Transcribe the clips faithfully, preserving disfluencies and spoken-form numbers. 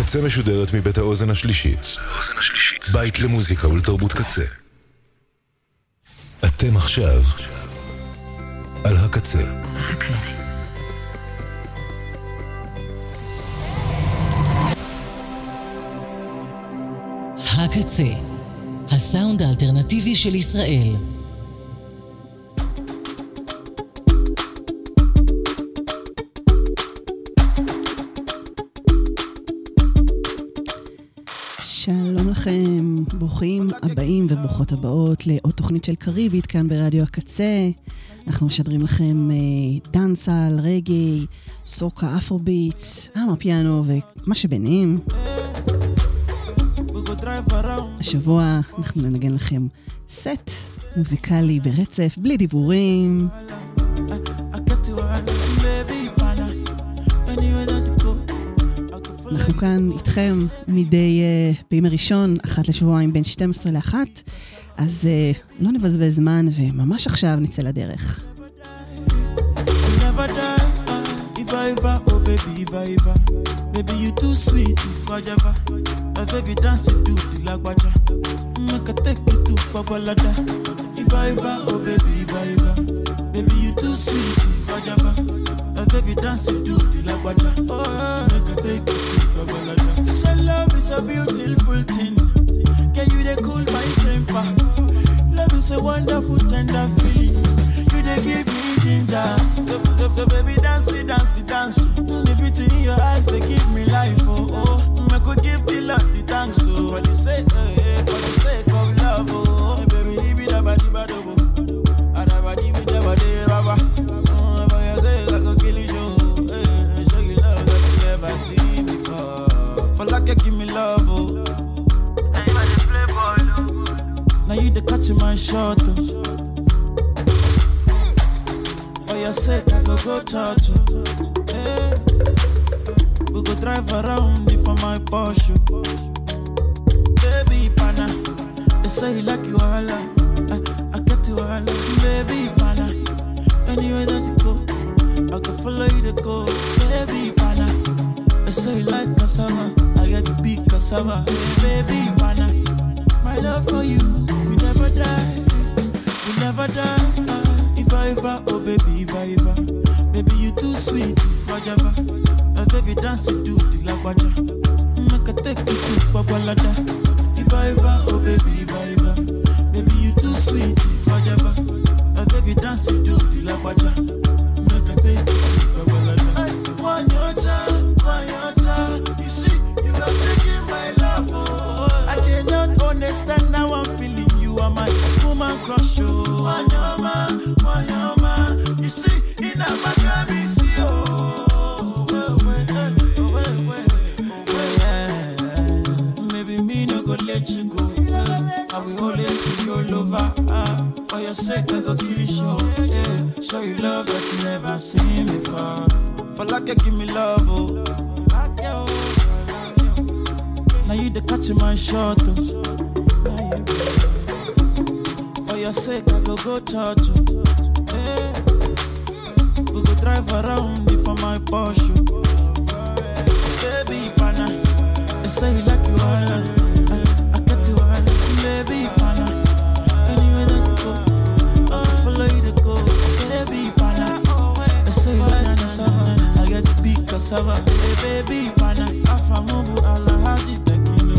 הקצה משודרת מבית האוזן השלישית. בית למוזיקה ולתרבות קצה. אתם עכשיו על הקצה. הקצה. הקצה, הסאונד האלטרנטיבי של ישראל. שלום לכם, ברוכים הבאים וברוכות הבאות לעוד תוכנית של קריבית כאן ברדיו הקצה. אנחנו משדרים לכם דאנסל, רגי, סוקה, אפרוביטס, אמפיאנו ומה שביניהם. השבוע אנחנו ננגן לכם סט מוזיקלי ברצף, בלי דיבורים. אנחנו כאן איתכם מדי uh, בימי ראשון, אחת לשבועיים בין שתים עשרה לאחת, אז uh, לא נבזבז זמן וממש עכשיו נצא לדרך. Iva, oh baby, Iva, Iva. Baby, you too sweet, Iva, Iva. My baby dance it to the lagwaja. Make a take you to Babalada. Iva, Iva, oh baby, Iva, Iva. Baby, you too sweet, Iva, Iva. My baby dance it to the lagwaja. Make a take you to Babalada. So love is a beautiful thing. Can you they cool my temper? Love is a wonderful tender feeling. You they give me ginger. So baby dance it, dance it, dance it. The beauty in your eyes, they give me life, oh, oh. I could give the Lord the thanks, oh. For the sake, eh, for the sake of love, oh. Baby, leave it up, body, body, body. And I body, body, body, baba. Oh, for your sake, I could kill you, eh. Show you love that you never seen before. For like you give me love, oh. Now you the play ball, oh. Now you the catch my shot, oh. For your sake, I go go touch you. Hey. We go drive around before my Porsche. Baby, pana. They say you like you all. I, I get you all. Baby, pana. Anywhere that you go, I can follow you to go. Baby, pana. They say you like cassava. I get to be cassava. Baby, pana. My love for you, we never die. We never die. Iva, Iva, oh baby, Iva, Iva. Baby, you too sweet, Iva, Iva. My baby dance it to the lagwaja. Make a take you to Babalada. Iva, Iva, oh baby, Iva, Iva. Baby, you too sweet, Iva, Iva. My baby dance it to the lagwaja. Make a take you to Babalada. One your child, one your child. You see, you are taking my love, oh. I cannot understand now I'm feeling you are my woman crush, oh. One your man, one your man. You see, in a Miami, see, oh. Well, well, well, well, well, well, yeah. Maybe me no go let you go. I will always be your lover. Ah, for your sake, I go kill you, show. Yeah, show you love that you never seen before. For like you give me love, oh. Now you the catch my shot, oh. For your sake, I go go touch you. Hey. We go drive around before my Porsche. Baby, pana. They say you like you all. I, I get you all. Baby, pana. Anywhere that you go, I follow you to go. Baby, pana. They say you like cassava. I get to be cassava. Hey, baby, pana. Afamubu ala hadi tekilo.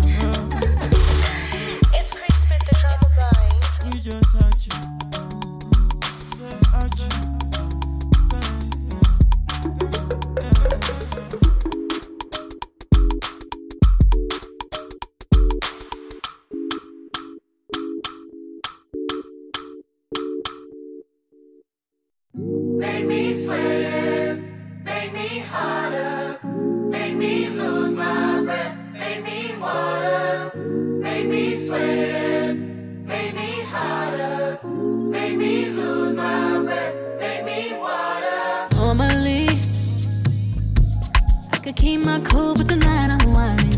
It's Crispin the drama boy. You just hurt you. Say hurt you. Make me sweat, make me harder, make me lose my breath, make me water, make me sweat, make me harder, make me lose my breath, make me water. Normally, I could keep my cool, but tonight I'm whining.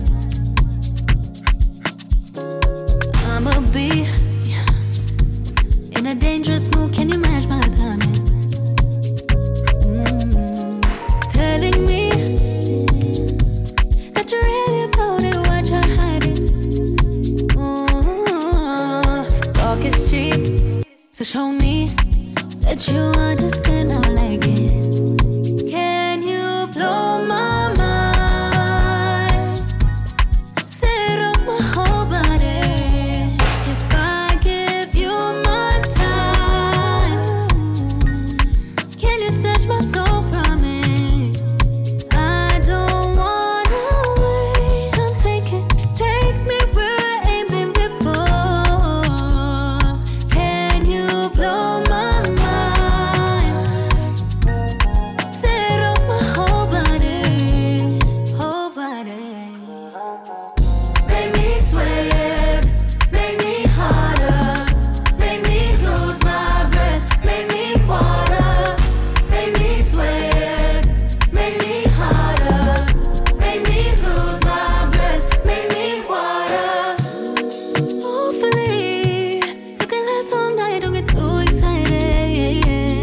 I'ma be in a dangerous mood, can you match my timing? Telling me that you really show me that you understand how I like it. Can you blow my mind? Set off my whole body. If I give you my time, can you snatch my soul from it? I don't wanna wait. Come take it, take me where I ain't been before. Can you blow my mind? Set off my whole body, whole body. Make me sweat, make me harder, make me lose my breath, make me water, make me sweat, make me harder, make me lose my breath, make me water. Hopefully, you can last all night, don't get too excited.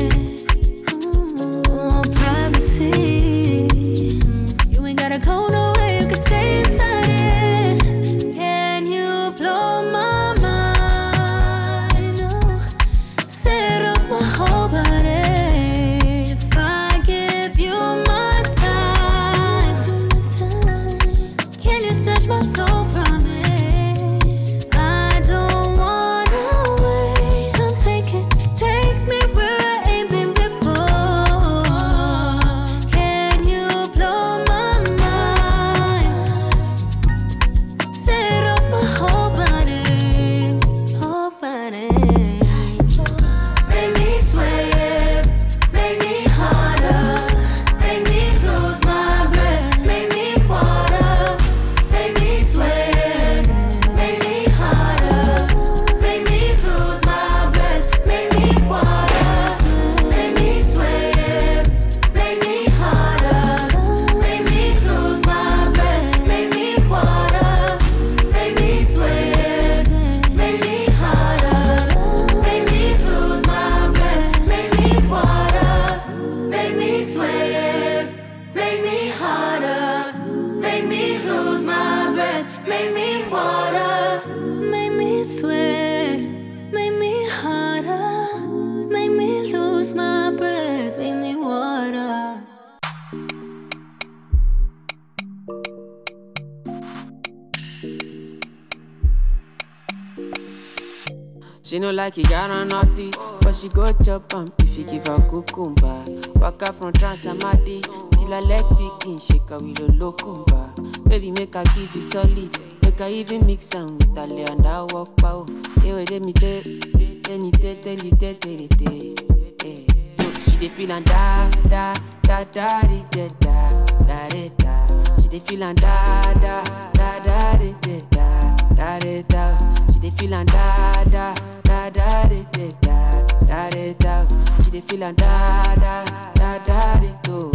Oh, privacy. You ain't gotta go nowhere, you can stay inside it. Can you blow my mind? Oh, set off my whole body. If I give you my time, can you snatch my soul from it? I don't wanna wait. Come take it, take me where I ain't been before. Can you blow my mind? Set off my whole body, whole body. Make me sweat, make me harder, make me lose my breath, make me water, make me sweat, make me harder, make me lose my breath, make me water, make me sweat, make me harder, make me lose my breath, make me water, make me sweat, make me harder, make me lose my breath, make me water, make me sweat, make me harder, make me lose my breath, make me water. Make me sweat, make me harder, make me lose my breath, make me water. She no like it, got her naughty, but she go chop am if you give her cucumber. Waka from Transamadi till her leg begin shake her with a locumba. Baby, make her give you solid, make her even mix am with her lay and her walk pow. Hey, wait, let me tell, any te, tell it, tell it, tell it. She dey feel and da da da da di, da da da da da. She dey feel and da da da da di, da da da da. She dey feel and da da da da di, da da da da. She dey feel and da da da da di, oh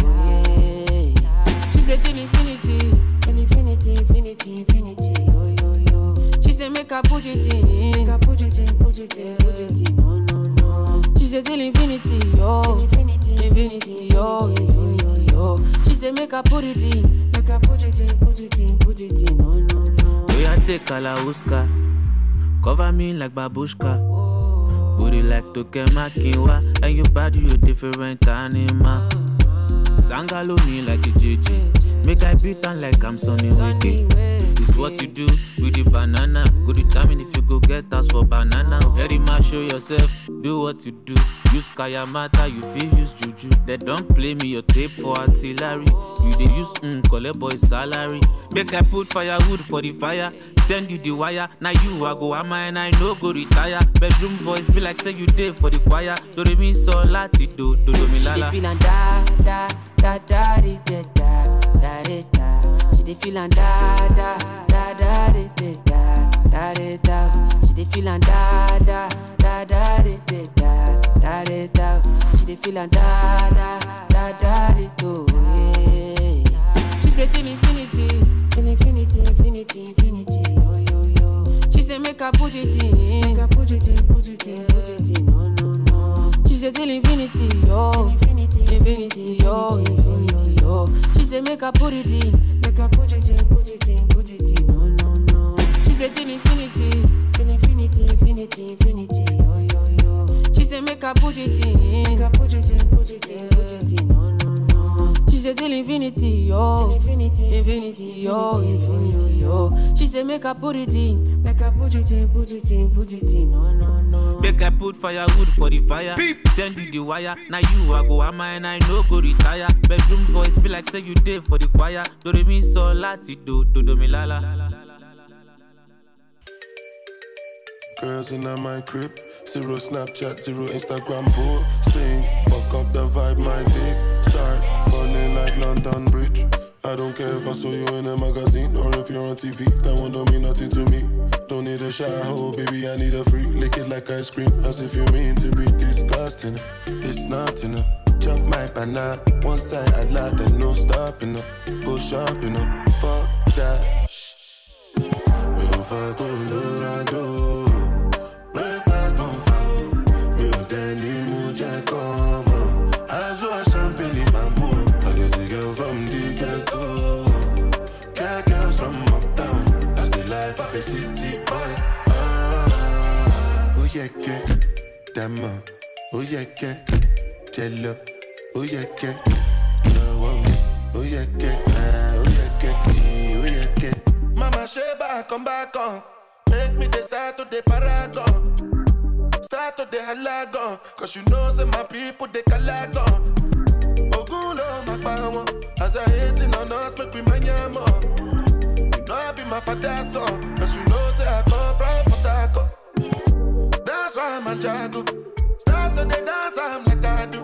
yeah. She say till infinity, till infinity, infinity, infinity, oh yo yo. She say make her put it in, make her put it in, put it in, put it in, no no no. She say till infinity, oh, infinity, infinity, oh, infinity, oh. She say make her put it in, make her put it in, put it in, put it in, no no no. We are take Kalauska, cover me like babushka. Booty like Tokema Kinwa, and your body you different animal. Sangaloni like a J J, make I beat on like I'm Sonny Wiki. It's what you do with the banana. Go determine if you go get us for banana. Very much show yourself, do what you do. Use Kayamata, you feel use Juju. They don't play me your tape for artillery. You they use mm, collect boy salary. Make I put firewood for the fire. Send you the wire. Now you I go am and I no go retire. Bedroom voice be like say you did for the choir. Do re mi so lati do do do mi She lala. dey feel and da da da da di, da da da da da. She dey feel and da da da da di, da da da da. She dey feel and da da da da di, da da da da. She dey feel and da da da da di, oh yeah. She say till infinity, till infinity, infinity, infinity, oh yo yo. She say make her put it in, make her put it in, put it in, put it in, no no no. She say till infinity, oh, infinity, infinity, oh, infinity, oh. She say make her put it in, make her put it in, put it in, put it in, no no no. She say till infinity, till infinity, infinity, infinity, oh yo yo. She say make I put it in, make I put it in, put it in, put it in. No, no, no. She say till infinity, oh, infinity, infinity, oh, infinity, oh. She say make I put it in, make I put it in, put it in, put it in. No, no, no. Make I put firewood for the fire. Beep. Send you the wire. Now you I go am and I no go retire. Bedroom voice be like say you did for the choir. Do re mi so lati do do do mi la la. Girls in my crib, zero Snapchat, zero Instagram posting. Fuck up the vibe, my dick start falling like London Bridge. I don't care if I saw you in a magazine or if you're on T V. That one don't mean nothing to me. Don't need a shower, oh baby, I need a free. Lick it like ice cream, as if you mean to be disgusting. It's not enough. Chop my banana, one side I like and no stopping up. Go shopping up, fuck that. Me over Colorado. Breakfast don't fall. Me o deni muje come. As well champagne in my mood. I guess a girl from the ghetto. Cat girls from uptown. That's the life of a city boy. Ah, oh yeah, que Dama. Oh yeah, que Jello. Oh yeah, que oh yeah, que oh yeah, que oh yeah, que Mama Sheba, come back on. Make me the start to the paragon. Start to the halagon. Cause you know say my people they calagon. Oguno makbawa. As I hating on us make we manyamo. You know I be my father's son. Cause you know say I come from Potako. That's why I'm a jago. Start to the dance I'm like I do.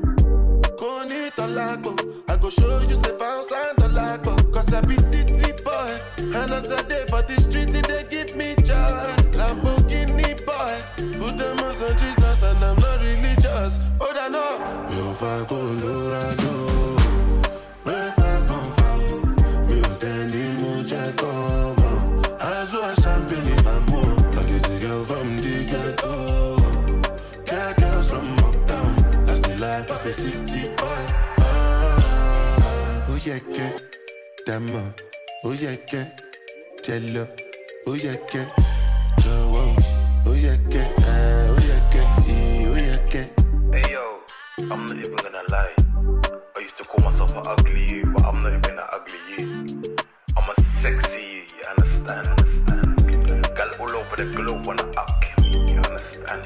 Koni tolago. I go show you say bounce and tolago. Cause I be city boy. And as I day for the street they give me joy. Lamborghini boy. Put them on Jesus and I'm not religious. Oh, I know. Me over Colorado. Breakfast don't fall. Me o deni muje come. As well champagne in my mood. I guess a girl from the ghetto. Cat girls from uptown. That's the life of a city boy. Ah, oh yeah, que Dama. Oh yeah, que Jello. Oh yeah, que Joe. Oh yeah, que oh yeah, que oh yeah, que. Hey yo, I'm not even gonna lie. I used to call myself an ugly you, but I'm not even an ugly you. I'm a sexy you, you understand? Understand? Girl all over the globe wanna up me, you understand?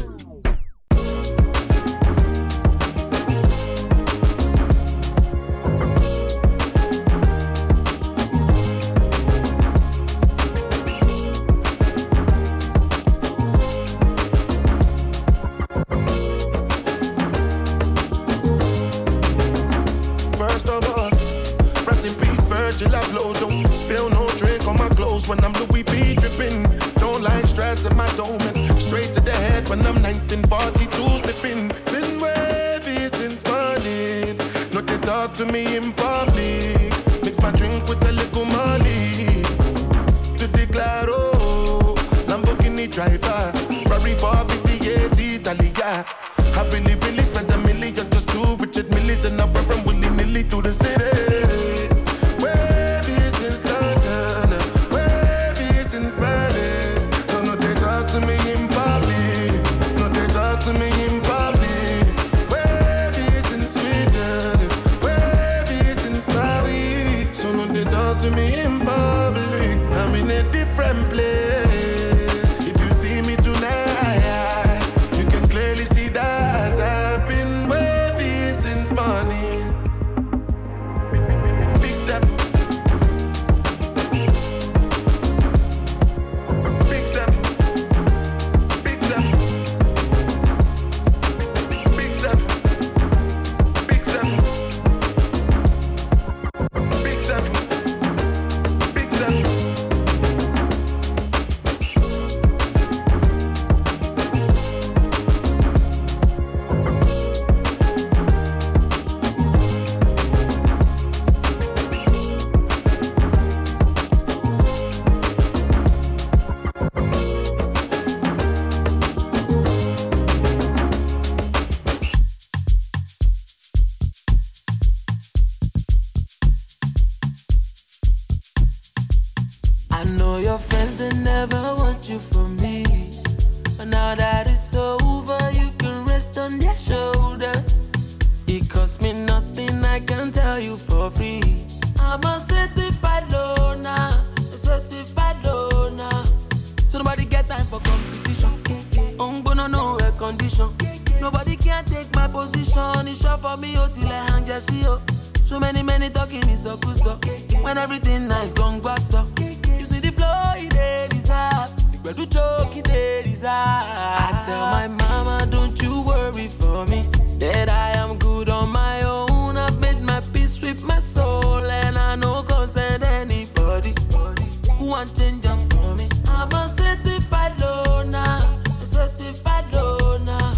Till I blow, don't spill no drink on my clothes when I'm Louis V dripping. Don't like stress in my dome and straight to the head when I'm nineteen forty-two sipping. Been wavy since morning. No they talk to me in public. Mix my drink with a little Molly. To declare, oh, Lamborghini driver, Ferrari four fifty-eight Italia. I really, really spent a million just to Richard Millis and I run willy-nilly through the city. To me in public, I'm in a different place. If you see me tonight, you can clearly see that I've been wavy since morning. Big seven, big seven, big seven, big seven, big seven, big seven. I know your friends, they never want you for me. But now that it's over, you can I'm a certified loner, a certified loner. So nobody get time for competition. I'm gonna know a condition. Nobody can take my position. It's short for me, oh, till I hang just see you. So many, many talking is so good, so when everything nice, gone bass up. You see the flow, it is up. You do choke, it is up. I tell my mama, don't you worry for me, that I am good on my own. I've made my peace with my soul, and I no concern anybody who want change up for me. I'm a certified loner, a certified loner.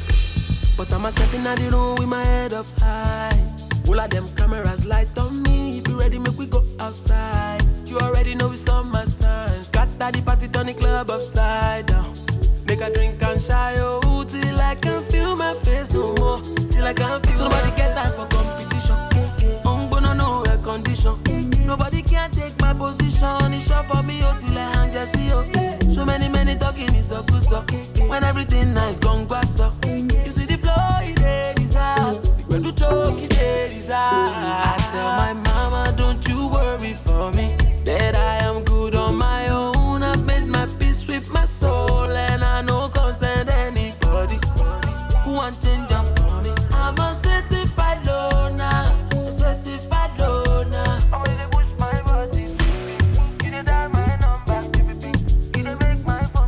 But I'm a stepping out the room with my head up high. All of them cameras light on me. If you ready, make we go outside. You already know it's summertime. Scatter the party, turn the club upside down. Make a drink and shy, oh, till I can feel my face no more. Till I can feel. So nobody get time for competition. I'm gonna know a condition. Nobody can take my position. It's short for me, oh, till I hang just see you. So many, many talking is so good, so when everything nice, gone bass up. You see the flow, it is up. When you choke, it is up. I tell my mama, don't you worry for me, that I am good on my own. I've made my peace with my soul, and I no concern anybody who want change up for me. I'm a certified loner, a certified loner. I'm ready to push my body. You did dial my number, you did make my phone.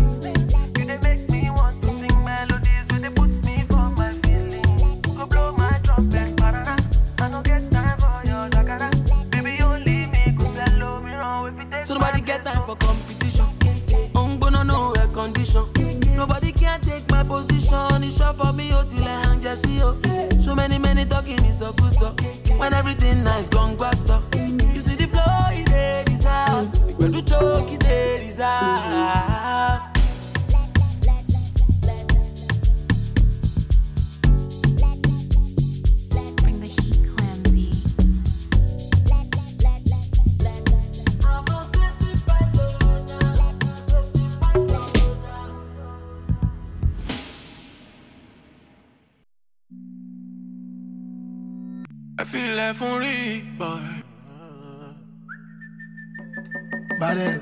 You did make me want to sing melodies, when they put me for my feelings. Go blow my trumpet, parara. I don't get time for your jacara. Baby, only me could tell me wrong if it takes. So nobody get time for competition. I'm gonna know a condition. Nobody can take my position. It's short for me, oh, till I hang just see you. So many, many talking is so good, so when everything nice, gone bass up. You see the flow, it is up. When you choke, it is up. Bring the heat, Clamsy. I'm a certified loner, certified loner. I feel like for it, boy. Badass.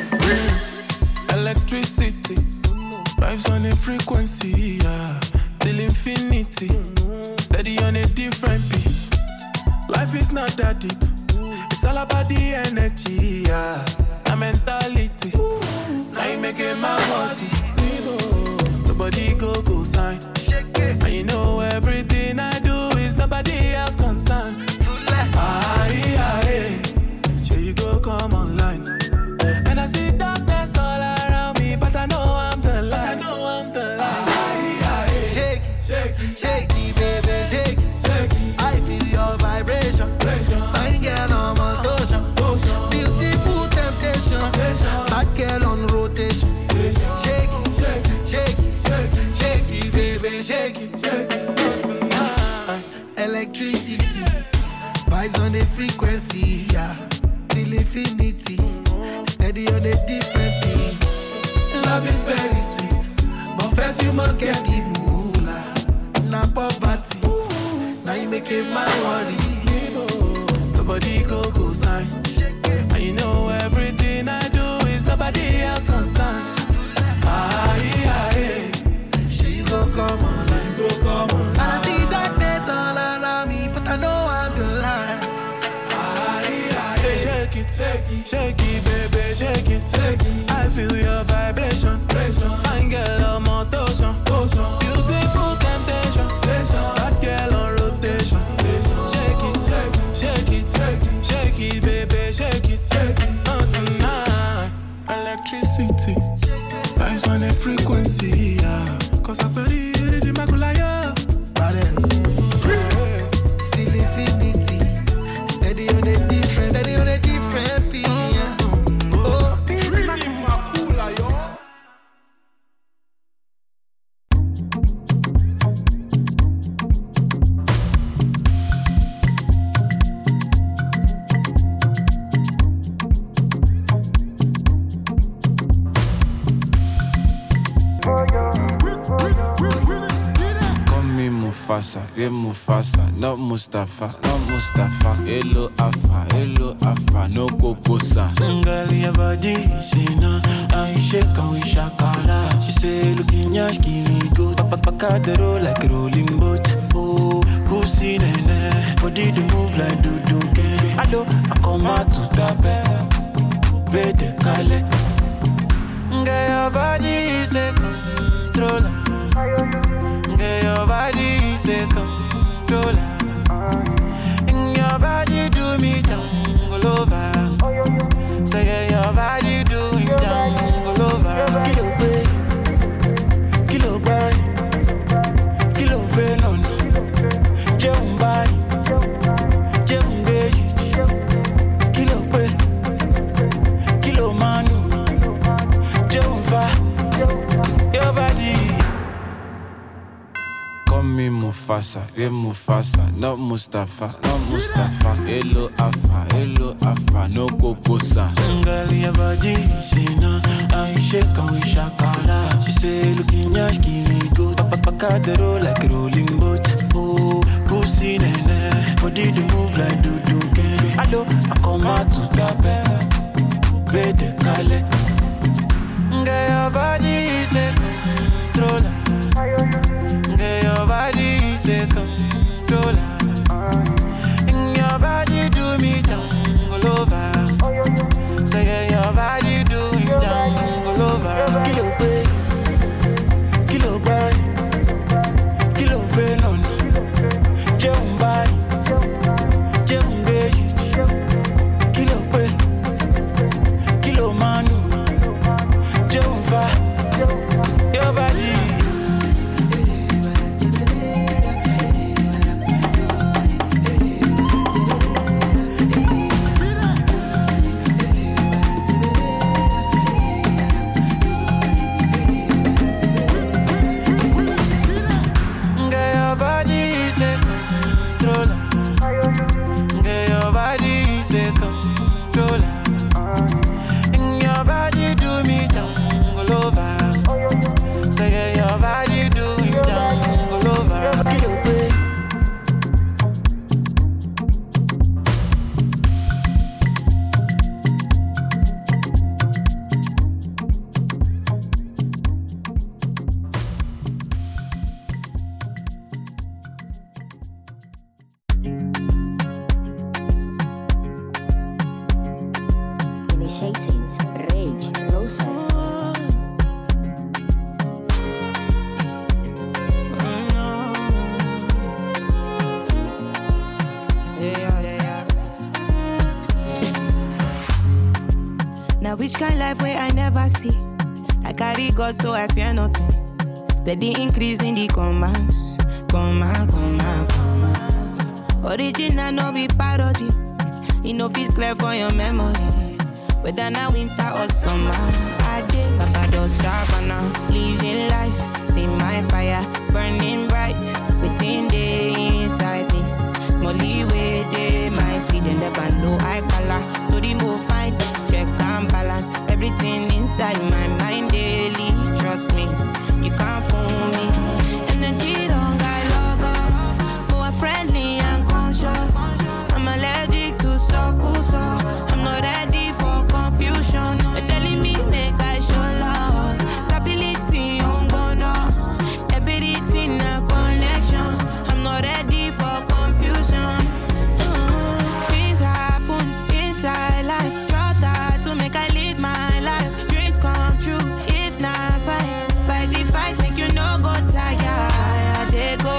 Electricity, vibes on a frequency, yeah. Till infinity, steady on a different beat. Life is not that deep, it's all about the energy, yeah. A mentality, now you making my body. The body go go sign, and you know everything I do is nobody else concerned. Aye, aye, sure you go come online. And I see darkness all around me, but I know I'm the light. I know I'm the light. Aye, aye, Shake it, shake it, shake it, baby, shake it. shake it. I feel your vibration. Fine girl on motion. Beautiful temptation. Bad girl on rotation. Shake it, shake it, shake it, baby, shake it. Uh, electricity, vibes on a frequency, yeah. Till infinity, steady on a different beat. Love is very sweet, but first you must get the moolah. Now poverty, now you make it my worry. The body go go sign, and you know everything I do is nobody else concerned. Aye, aye, She go come online, go come on. and I see darkness all around me, but I know I'm the light. Aye, aye, shake it, shake it, shake it, baby, shake it, shake it. I feel your vibration, fine girl on motion, beautiful temptation, bad girl on rotation. Shake it, shake it, shake it, baby, shake it, not tonight. Electricity, vibes on a frequency, yeah. Cause I believe it in my colaya. Badass. Till infinity, steady on a different, steady on a different beat. Yeah. Oh, Mufasa, feel Mufasa, not Mustafa, not Mustafa. Hello Afa, hello Afa, no Kokosa. Girl, your body, say no, I shake and we shakala. She say, looking yash, killing good. Papa, papa, the roll like a rolling boat. Oh, pussy, nene, body to move like do do get. Hello, I come out to tape, coupe de Calais. Girl, your body is a controller. Girl, your body is a controller. And your body do me jungle over. Say girl, your body do me jungle over. Kilo boy, kilo boy, kilo fenono. Jeun boy, jeun geji. Kilo boy, kilo manu. Jeun fa, your body. Call me Mufasa, feel Mufasa, not Mustafa, not Mustafa. Hello Afa, hello Afa, no Kokosa. Girl, your body, say no, I shake and we shakala. She say, looking yash, killing good. Papa, papa, the roll like a rolling boat. Oh, pussy, nene, body to move like do do get. Hello, I come out to tape, coupe de Calais. Girl, your body is a controller. Girl, your body is a controller. And your body do me jungle over. Say girl, your body do me jungle over. Kilo boy, kilo boy, kilo fenono. Jeun boy, jeun geji. Kilo boy, kilo manu. Jeun fa, your body. Which kind life where I never see? I carry God so I fear nothing. Steady increase in the commands. Command, command, command. Original no be parody. It no fit clear for your memory. Whether now winter or summer, I did Papa does Savannah. Living life, see my fire burning bright within the inside me. Small leeway, they mighty. They never know I color. To the move fine, check and balance. Everything inside my mind daily. Trust me, you can't fool me. Energy don't got logo. More friendly and conscious. I'm allergic to circles, so I'm not ready for confusion. They're telling me make I show love. Stability on bono. Everything a connection. I'm not ready for confusion. uh, Things happen inside life. Try that to make I live my life. Dreams come true if not fight. Fight the fight, make you no go tired. Fire they go,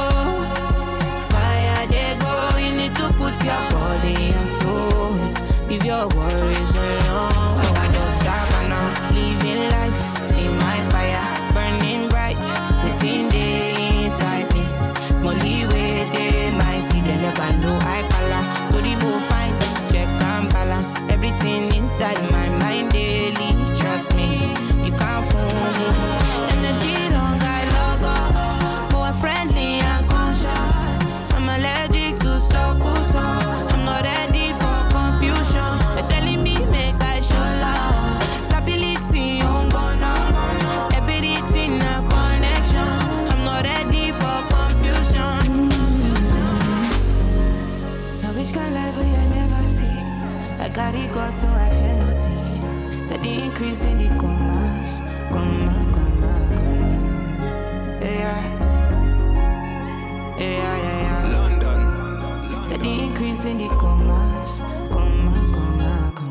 fire they go. You need to put your body and soul. Leave your worries alone. I don't stop now. Living life, see my fire burning bright within the inside me. Small leeway, they mighty. They never know I color. To the move fine, check and balance. Everything inside my mind daily. Trust me, you can't fool me. Energy don't got logo. More friendly and conscious. I'm allergic to circles, so I'm not ready for confusion. They're telling me make I show love. Stability on bono. Everything a connection. I'm not ready for confusion. carry God, so I fear nothing. Steady increase in the commas, comma, comma, comma. Yeah, yeah, yeah, yeah. London, London. Steady increase in the commas, comma, comma, comma.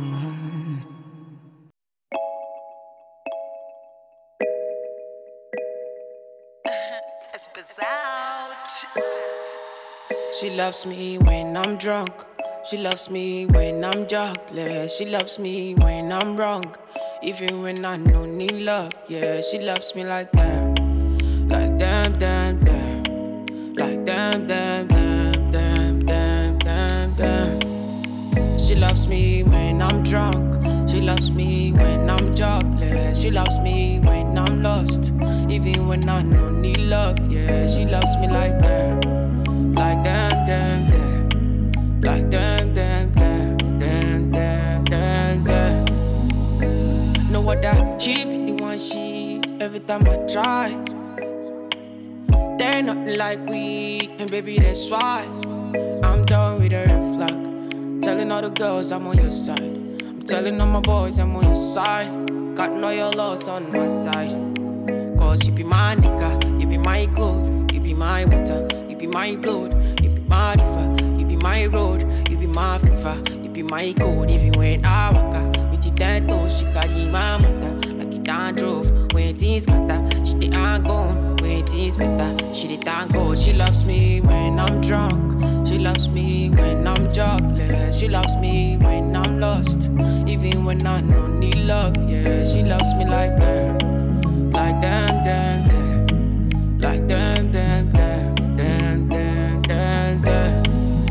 It's bizarre. She loves me when I'm drunk. She loves me when I'm jobless. She loves me when I'm wrong, even when I don't need love. Yeah, she loves me like that, like damn, damn, damn, like damn, damn, damn, damn, damn, damn, damn. She loves me when I'm drunk. She loves me when I'm jobless. She loves me when I'm lost, even when I don't need love. Yeah, she loves me like that, like damn, damn, damn. Like damn, damn, damn, damn, damn, damn, damn. Know what that she be the one she every time I try. They're nothing like we, and baby that's why I'm done with the red flag. Telling all the girls I'm on your side. I'm telling all my boys I'm on your side. Got no your loss on my side. Cause you be my nigga, you be my clothes, you be my water, you be my blood, you be my river. My road, you be my fever, you be my code. Even when I walk out with your dead toes, she carry my mother like it done drove. When things matter, she the ain't gone. When things better, she the thank God. She loves me when I'm drunk. She loves me when I'm jobless. She loves me when I'm lost, even when I don't need love. Yeah, she loves me like that, like damn, damn, damn, like damn, damn, damn, damn, damn, damn, damn.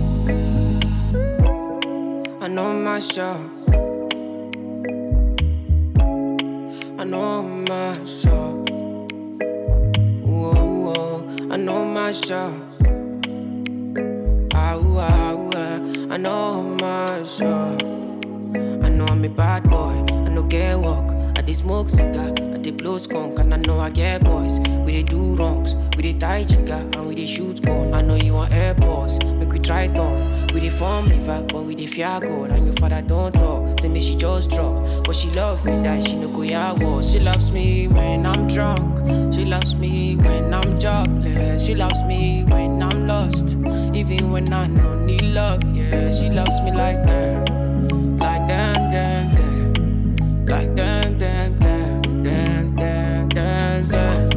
I know my show. I know my show. Whoa, whoa. I know my show. Ah, ah, ah. I know my show. I know I'm a bad boy. I know get walk. I dey smoke cigar. I dey blow skunk. And I know I get boys. We dey do wrongs. We dey tie chica. And we dey shoot gun. I know you want airports. Make we try it on. We dey form liver, but we dey fear God. And your father don't talk. Say me she just drop, but she love me that she no go ya war. She loves me when I'm drunk. She loves me when I'm jobless. She loves me when I'm lost, even when I don't need love. Yeah, she loves me like that, like damn, damn, damn, like damn, damn, damn, damn, damn, damn, damn.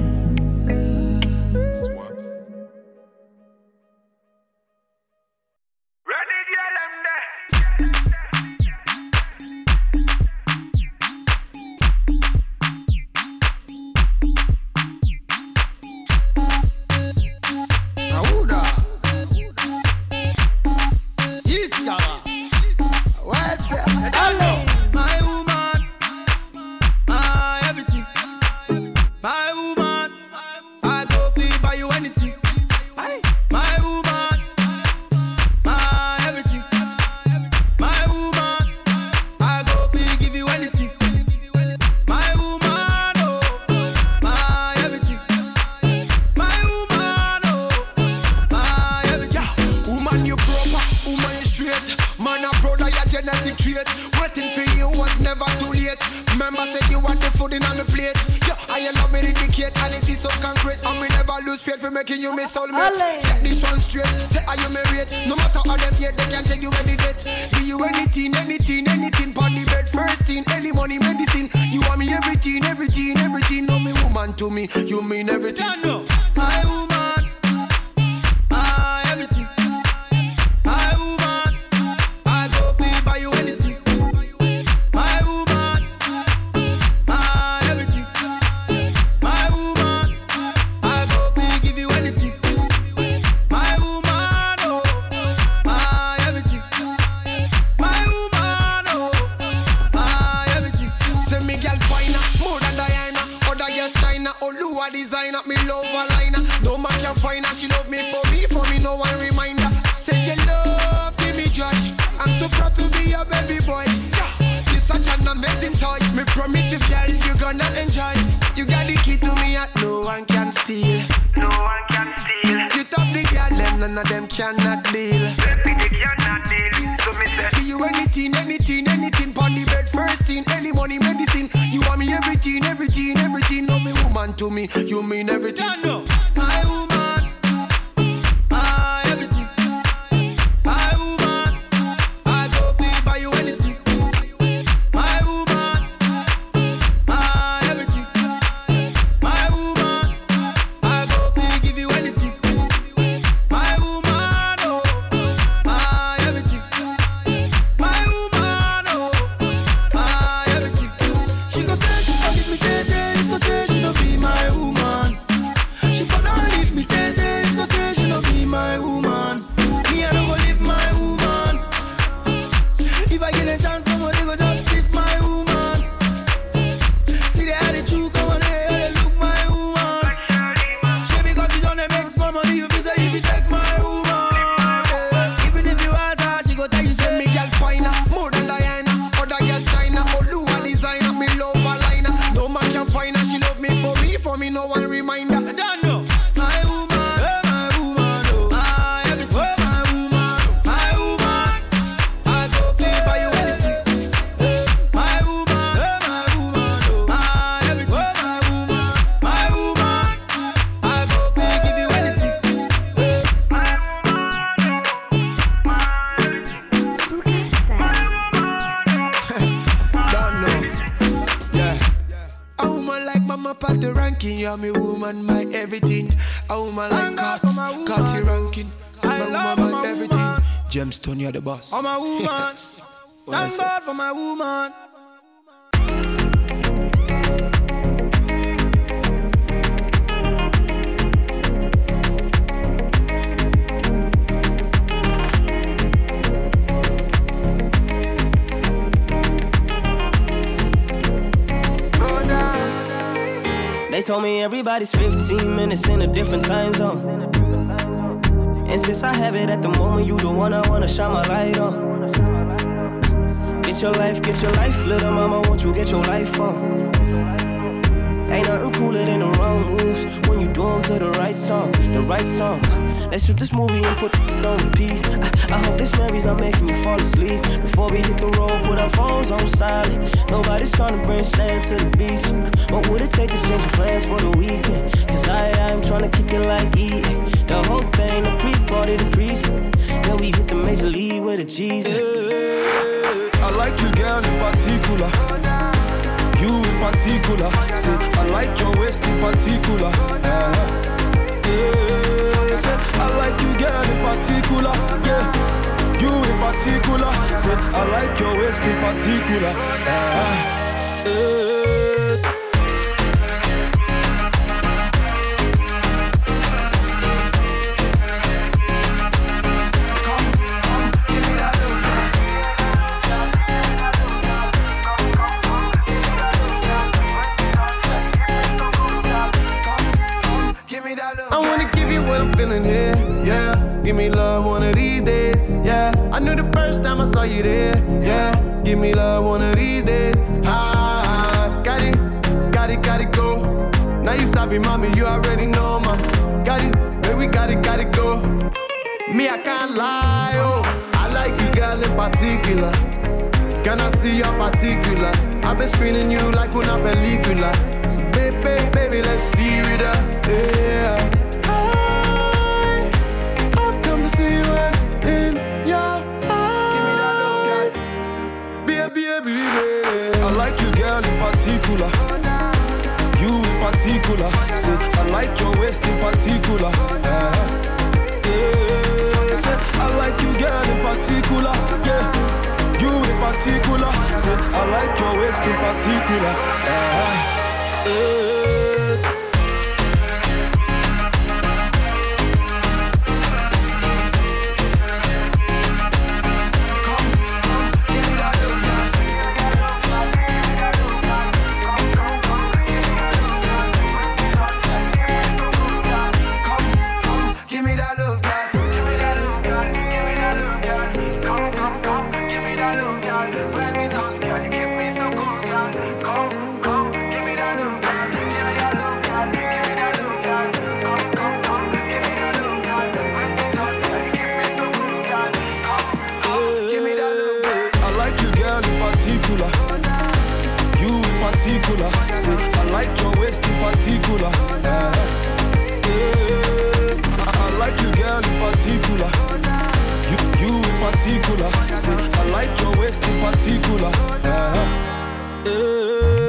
None of them cannot deal. Baby, they cannot deal. So me say, do you anything, anything, money, medicine. You want me everything, everything, everything. No, me woman to me, you mean everything. I know. My woman, my everything. My woman, I go feel by you anything. My woman, my everything. My woman, I go feel give you anything. My woman, oh, my everything. My woman, oh, my everything. She go say she go give me J J, she go say she no be my woman. She for don't leave me J J, she go say she no be my woman. Me I don't go leave my woman. If I get a chance, somebody go just leave my woman. See the attitude, come on, they look my woman. She because you don't make small money, you feel say if you take my woman. Even if you ask her, she go tell you say Me girl finer, more than Diana. Other girls China, Oluwa designer. Me love her liner. No man can find her. She love me for me, for me no one reminder. I don't know. My woman, oh, my woman, oh, my everything. Oh, my woman, oh, my woman, I go feel by you anything. My woman, oh, my woman, oh, my everything. Oh, my woman, my woman, I go feel give you anything. Don't know. Yeah. A woman like Mama Patty ranking, yeah, me woman, my everything. A woman like Cat, Catty ranking, my woman, my everything. Gemstone, you're the boss. Oh, my woman, What I thank say? God for my woman. They told me everybody's fifteen minutes in a different time zone. And since I have it at the moment, you the one I wanna shine my light on. Get your life, get your life, little mama, won't you get your life on? Ain't nothing cooler than the wrong moves when you do them to the right song, the right song. Let's shoot this movie and put it on repeat. I, I hope this memory's not making you fall asleep. Before we hit the road, put our phones on silent. Nobody's trying to bring sand to the beach. What would it take to change your plans for the weekend? Cause I, I'm trying to kick it like E. The whole thing, the pre-party, the pre then we hit the major league with the G's. Hey, I like you, girl, in particular. You in particular. Say, I like your waist in particular. Uh-huh. Yeah, say, I like you, girl, in particular. Yeah, you in particular. Say, I like your waist in particular. Uh-huh. Yeah. I wanna give you what I'm feeling here, yeah. Give me love one of these days, yeah. I knew the first time I saw you there, yeah. Give me love one of these days, ah. Got it, got it, got it, go. Now you sabi, mommy, you already know, mama. Got it, baby, got it, got it, go. Me, I can't lie, oh. I like you, girl, in particular. Can I see your particulars? I've been screening you like una película. So baby, baby, let's steer it up, yeah. I, I've come to see what's in your eyes. Give me that love, girl. Baby, baby, baby. I like you, girl, in particular. You in particular. Say, I like your waist in particular. Uh-huh. Yeah, say, I like you, girl, in particular. Yeah, you in particular. Say, I like your waist in particular. Uh-huh. Yeah. particular. Say, I like your waist in particular. Uh, yeah, I, I like you, girl, in particular. You, you in particular. Say, I like your waist in particular. Uh, yeah.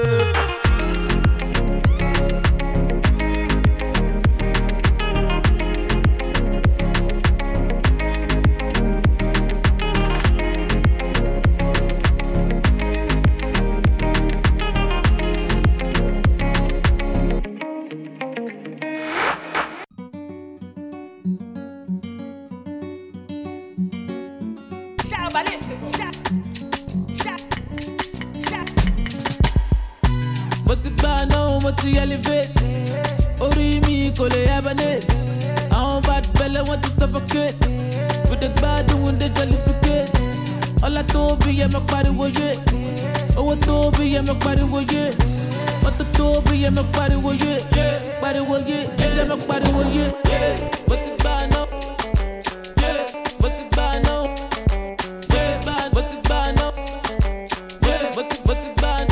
Elevate, Ori mi kole abane. I'm bad belly want to suffocate. With the bad doing the jollificate. All I told be yeah, my body was it. Oh, I told be yeah, my body was it. What the told be yeah, my body was it. Body was it. Yeah, my body was it. What's it bad now? Yeah, what's it bad now? What's it bad? What's it bad now? What's it? What's it? What's it bad?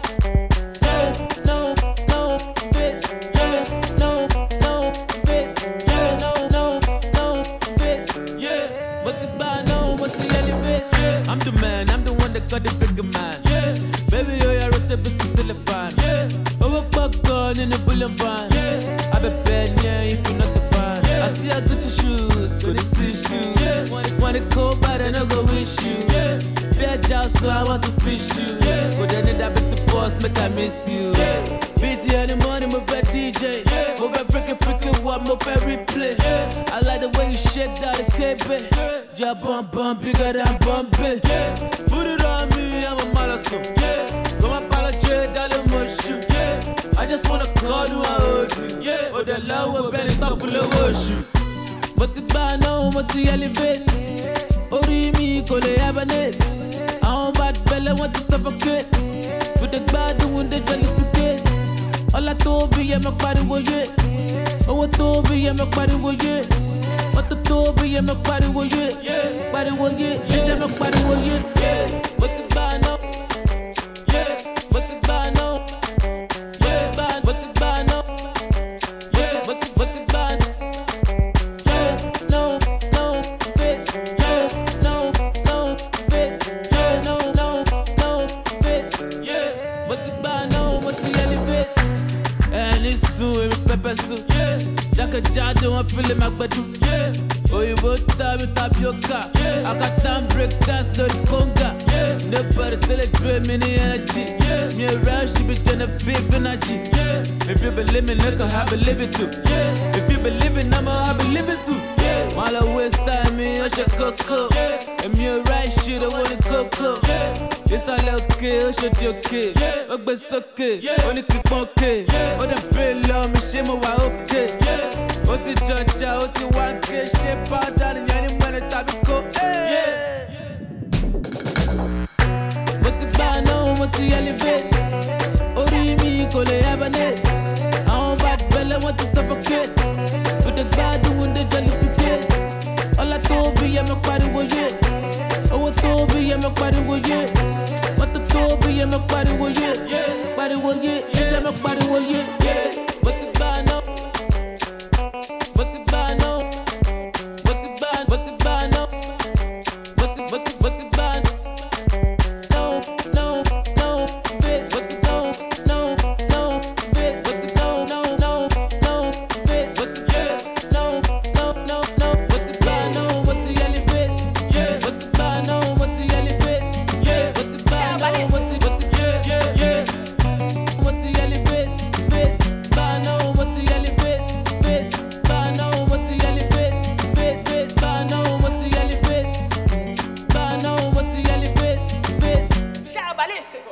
I'm the man, I'm the one that got the bigger man. Yeah. Baby, yo, I wrote a bit to telephone. Yeah. Over popcorn in the bullet van. Yeah. I be bad, yeah, if you're not the fan. Yeah. I see I got your shoes, good to see shoes. Yeah. Want it cold, but I don't go wish you. Yeah. Bad job, so I want to fish you. Yeah. But then that bit to boss, make I miss you. Yeah. Busy in the morning, move a D J. Yeah. Move a freaking freaking what, move a replay. Yeah. I like the way you shake that the cape. Yeah. Your bum bum bigger than Bombay. Yeah. Put it on me, I'm a malasso. Yeah. Come apologize, darling, mushu. Yeah. I just wanna call you, I hold you. Yeah. Oh, the love will bend it up full of worship. But it's bad now, but it's elevate. Ori mi kole abane. I'm bad belly want to suffocate. With the bad doing the jollificate. All I told be yeah, my body was it. Oh, I told be yeah, my body was it. What the told be yeah, my body was it. Body was it. Yeah, my body was it. What's it bad now? Yeah. What's it bad now? What's it bad? What's it bad now? Yeah. What's it? What's it bad? Yeah. No, no, fit. Yeah. No, no, fit. Yeah. No, no, no, fit. Yeah. What's it bad now? What's it elevate? And it's soon, pepper soup. Yeah. Jacka Jado, I'm feeling my bedroom. Yeah. Oh, you both time with tapioca. Yeah. I got time break dance, no conga. Yeah. Nobody tell it dream in the energy. Yeah. Me around, she be trying to feel energy. Yeah. If you believe me, look, I believe it too. Yeah. If you believe in, I'm I believe it too. Yeah. While I waste time, me, I should cocoa. Yeah. And me right shit, I want to cocoa. Yeah. It's all okay, I should be okay. Yeah. Oh, but it's okay. Yeah. Only keep okay. Yeah. Oh, the brain love me, shame, I okay. Yeah. Oh, the judge, oh, the one case, shape out that in any money, tabico. Yeah. What's it bad now? What's it elevate? Ori mi kole abane. I'm bad belly, want to suffocate. With the bad doing the jollificate. All I told be, yeah, my body was it. Oh, I told be, yeah, my body was it. What the told be, yeah, my body was it. Body was it. Yeah, my body was it. What's it bad now? What's it bad now? What's it bad? What's it bad now? What's it, what's it, what's it bad? No, no, no, fit. What's it no, no, no, fit. What's it no, no, no, no, fit. What's it yeah? No, no, no, no. What's it bad? No, what's it elevate? Yeah. What's it bad? No, what's it elevate? Yeah. What's it bad? No, what's it, what's it yeah, yeah, yeah. What's it elevate? Fit. Bad no, what's it elevate? Fit. Bad no, what's it elevate? Fit, fit. Bad no, what's it elevate? Bad no, what's it elevate? Fit. Shout ballistico.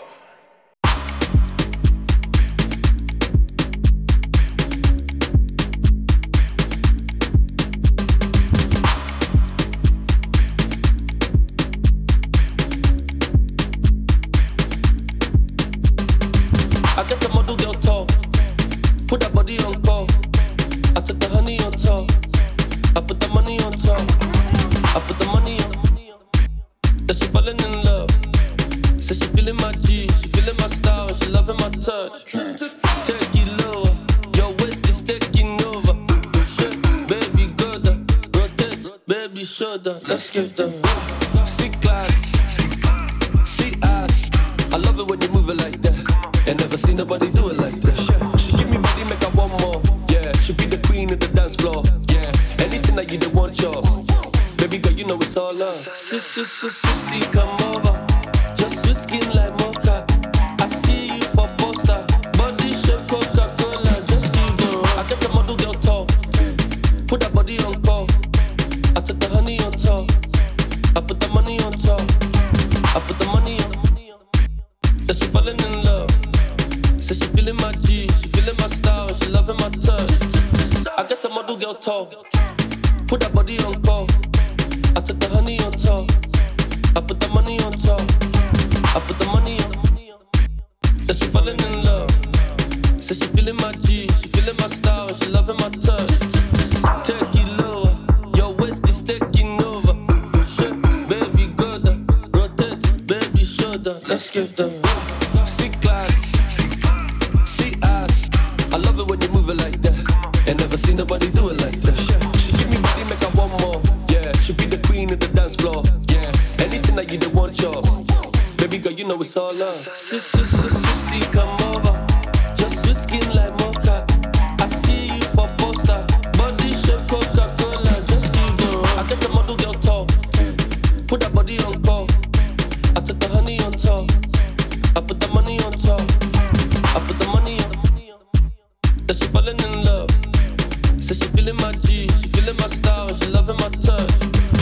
I get the model girl tall, put that body on call. I took the honey on top, I put the money on top, I put the money on. That she falling in love, says she feeling my G, she feeling my style. style, she loving my touch. Take it lower, your waist is taking over. Shit, baby, go down, rotate, baby, shoulder. Let's give them see class, see ass. I love it when you move it like that. Ain't never seen nobody do it like that. She give me body, make her want more. Yeah, she be the queen of the dance floor. Yeah, anything that you don't want, y'all. Baby girl, you know it's all love. Sis, sis, sis, sis, come over. Just sweet skin like mocha. I see you for poster. Body shape Coca-Cola. Just keep going. I get the model girl tall. Put that body on call. I took the honey on top. I put the money on top. I put the money on. Said she falling in love. Said she feeling my G. She feeling my style. She loving my touch. I get the model girl tall. Put that body on call. I took the honey on top. I put the money on top. I put the money on. Said she falling in love. Said she feeling my G. She feeling my style. She loving my touch. Take it lower. Your waist is taking over. Shit, baby, go down. Rotate, baby, shoulder. Let's give them see class, see ass. I love it when you move it like that. Ain't never seen nobody do it like that. She give me body, make her want more. Yeah, she be the queen of the dance floor. Yeah, anything that you don't want, y'all. Baby girl, you know it's all love. Sis, sis, sis, sis, come over. Just sweet skin like mocha. I see you for poster. Body shape Coca-Cola. Just keep going. I get the model girl tall. Put that body on call. I took the honey on top. I put the money on top. I put the money on. That she falling in love. Said she feeling my G. She feeling my style. She loving my touch.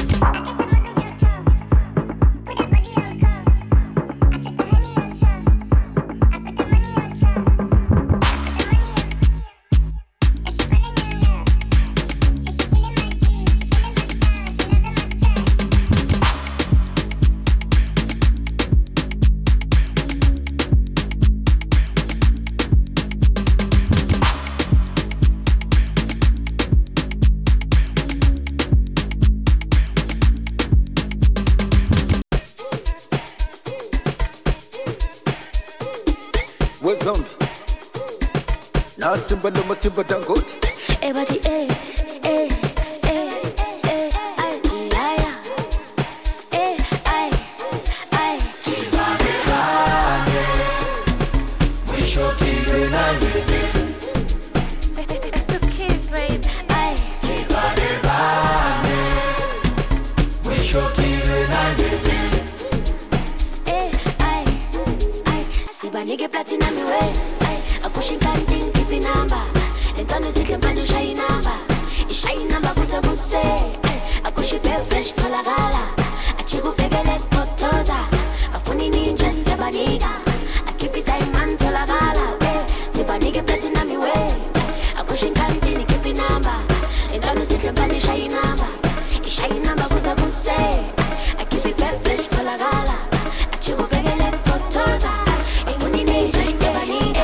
Simba no masimba dangote. Eh bati eh eh eh eh ay ay eh ay ay. Kibane bane, mwisho kiwe na nyebe. It's the kids, babe. Ay. Kibane bane, mwisho kiwe na nyebe. Eh ay ay. Sibanike platinum way. Akushinkanting kipi namba Entano sikle mpani shai namba Ishai namba kuse kuse Akushipe fresh tola gala Achiku pegele kotoza Afuni ninja sebanika Akipi diamond tola gala Sibanike platinum iwe Akushinkanting kipi namba Entano sikle mpani shai namba Ishai namba kuse kuse Akipi fresh tola gala Achiku pegele kotoza Afuni ninja sebanika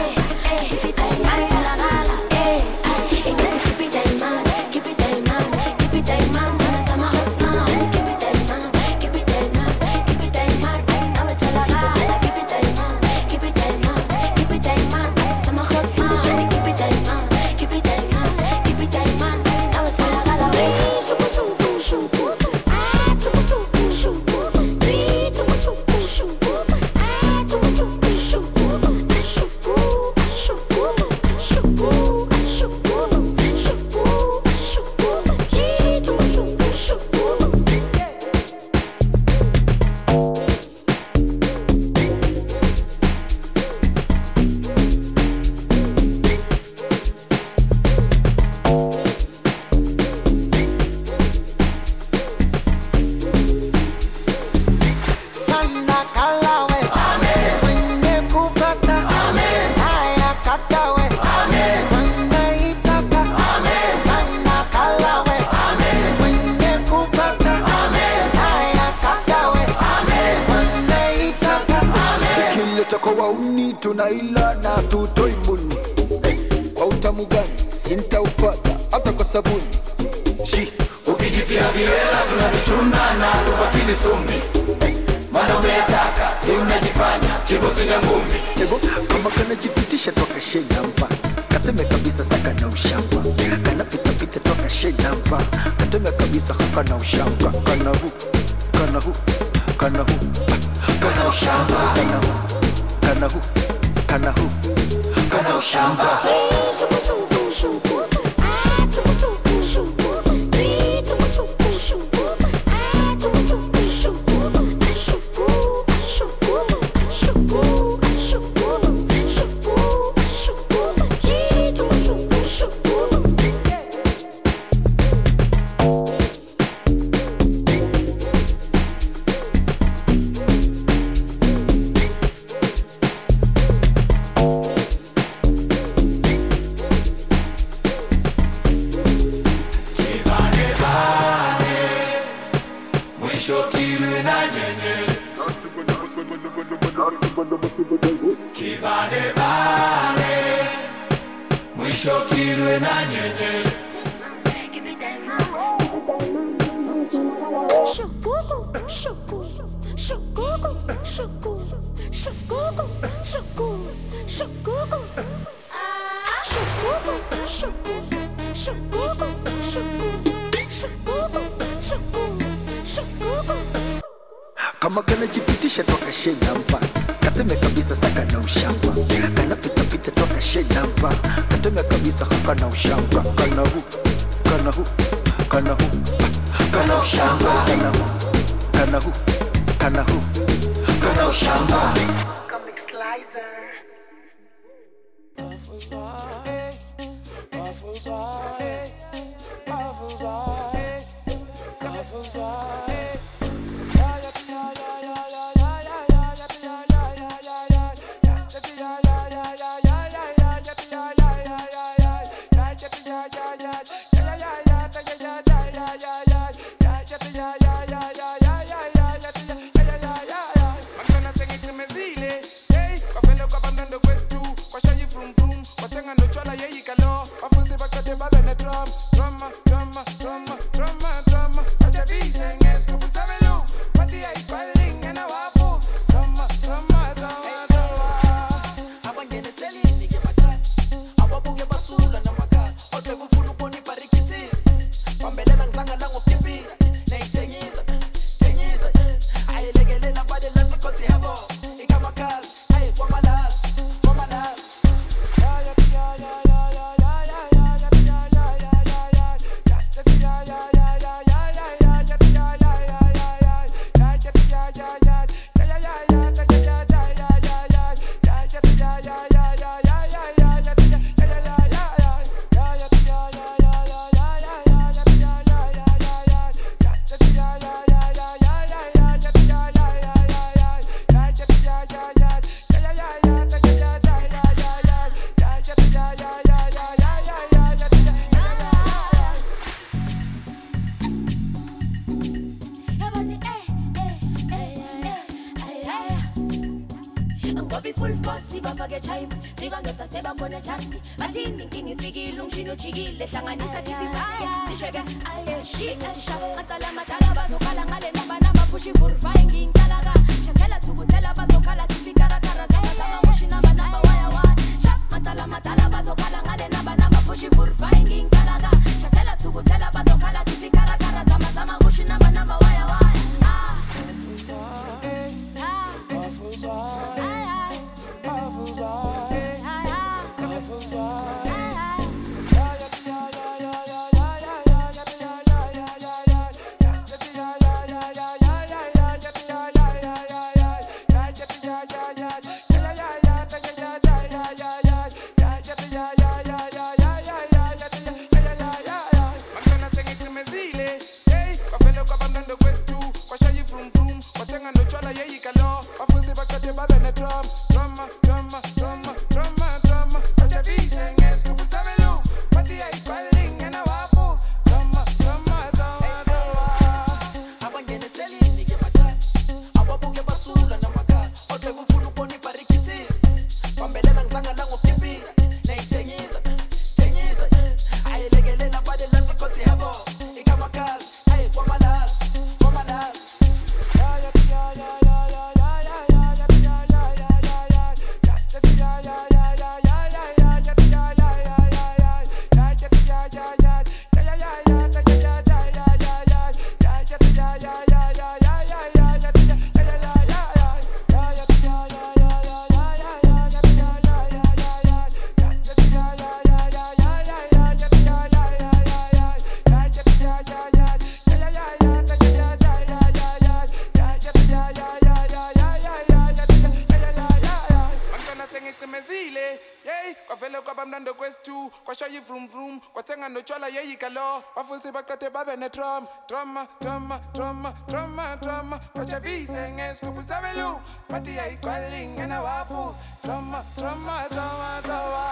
tunaila na tutoi mbuni kwa utamu gani sintaupata hata kwa sabuni Shi, ukijitia viwela tunavichuna na tubakizi sumi Mana umeyataka, si unajifanya kibosi nyangumi. Ebo, kama kana jipitisha toka shenamba. Kateme kabisa saka na ushamba. Kana pita pita toka shenamba. Kateme kabisa haka na ushamba. Kana hu, kana hu, kana hu, kana ushamba. Kana hu, kana hu, kana hu, kana ushamba. Kibane bane mwisho kilwe na nyenye. Shukuku, shuku, shukuku, shuku, shukuku, shuku, shukuku. Shukuku, shuku, shukuku, shuku, shukuku, shuku, shukuku. Kama kana jipitisha toka shenamba. Kateme kabisa saka na ushamba. Kana pita pita toka shenamba. Kateme kabisa haka na ushamba. Kana hu, kana hu, kana hu, kana ushamba. Kana hu, kana hu, kana hu, kana ushamba. Comic Slicer. Hey, kwavele kwabamnandi quest two, kwashayi vroom vroom, kwathenga notshala yeyikalo, wafulsi baqede babe ne-drum, drama, drama, drama, drama, drama, kwajavise ngesigubhu sabelu, bathi yayigcwala ingena wafu, drama, drama, drama, drama.